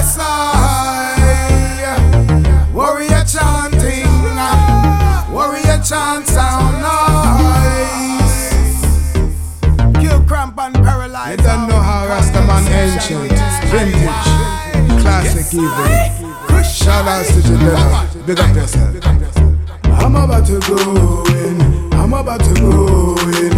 side. Warrior chanting, warrior chant sound nice. Kill cramp and paralyze. You don't know how Rastaman ancient, vintage, classic even. Shout out to Janela, big up yourself. I'm about to go in, I'm about to go in,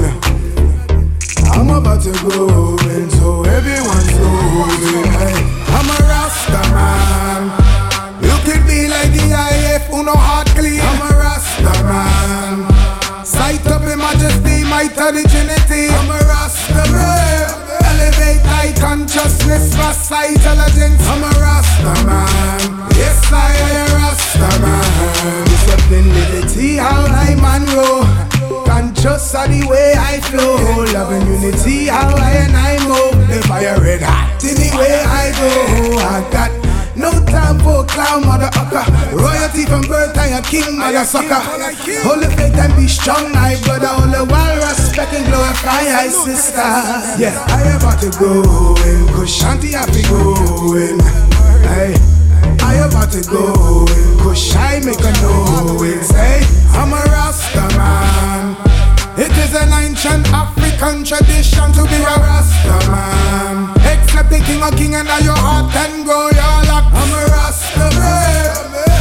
I'm about to go in, so everyone's going. Hey, I'm a Rasta man. You could be like the IF who no heart clean. I'm a Rasta man. Sight up in majesty, might of the Trinity. I'm a Rasta man. Elevate high consciousness, Rasta intelligence. I'm a Rasta man. Yes, I am a Rasta man. Disciplinability, how I man roll. Conscious of the way I flow. Love and unity, how I and I move. The fire red hot in the way I go. I got no time for clown, mother ucker. Royalty from birth, I a king, I a sucker. Hold the faith and be strong, I brother. All the while respect and glorify, I sister. Yeah, I about to go in, cause Shanti have to go in. Hey, I about to go in, cause I make a noise. Hey, I'm a Rasta man. It is an ancient African tradition to be a Rasta man. Accept the king of king and now your heart can grow your luck. I'm a Rasta man.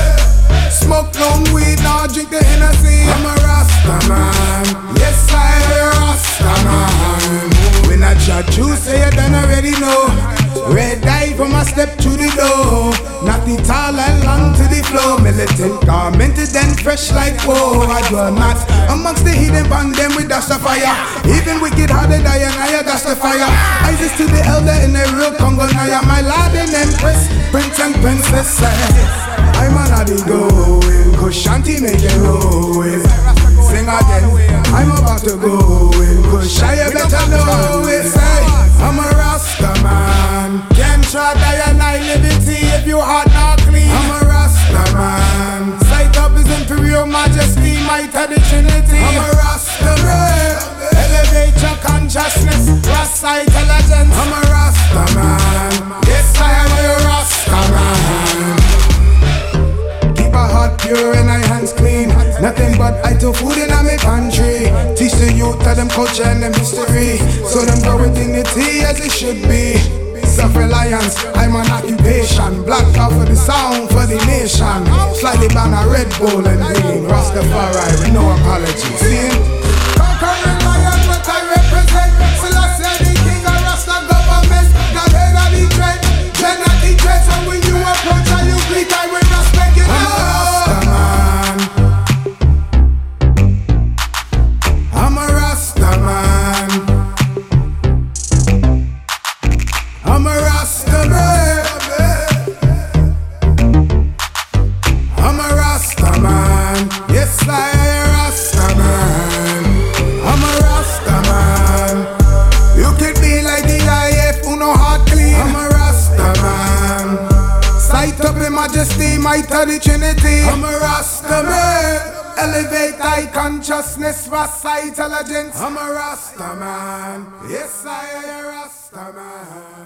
Smoke long weed, now drink the Hennessy. I'm a Rasta man. Yes, I am a Rasta man. When I judge you, say you done already know. Red eye from a step through the door. Not the tall and long to the floor. Militant, garmented and fresh like woe. I dwell not amongst the hidden band them with dash the fire. Even wicked hearted I and I dash the fire. Isis to the elder in the real Congo Naya. My lord and empress, prince and princess. I'm an addy going, cause Shanti make it rolling. Sing again, I'm about to go in, cause Shia better know it. Say, I'm a Rasta man. Can't try die and I liberty if your heart not clean. I'm a Rasta man. Sight up is imperial majesty, might of the Trinity. I'm a Rasta man. Elevate your consciousness, Rasta intelligence. I'm a Rasta man. Yes, I am a Rasta man. Keep a heart pure and I hands clean. Nothing but I do food in my pantry. Teach the youth of them culture and them history, so them grow with dignity as it should be. Self-reliance, I'm an occupation. Black out for the sound, for the nation. Slightly ban a Red Bull and green. Rastafari with no apology. See? Conquering lion, what I represent. Selassie the king of Rasta government. God head of the dread, dread not the dread. So when you approach and you greet, I will respect you. I'm a Rasta man. I'm a Rasta man. I'm a Rasta man. I'm a Rasta man. Yes, I am a Rasta man. I'm a Rasta man. You can be like the IF who no heart clean. I'm a Rasta man. Sight up in majesty, might of the Trinity. I'm a Rasta man. Elevate high consciousness, Rasta intelligence. I'm a Rasta man. Yes, I am a Rasta man.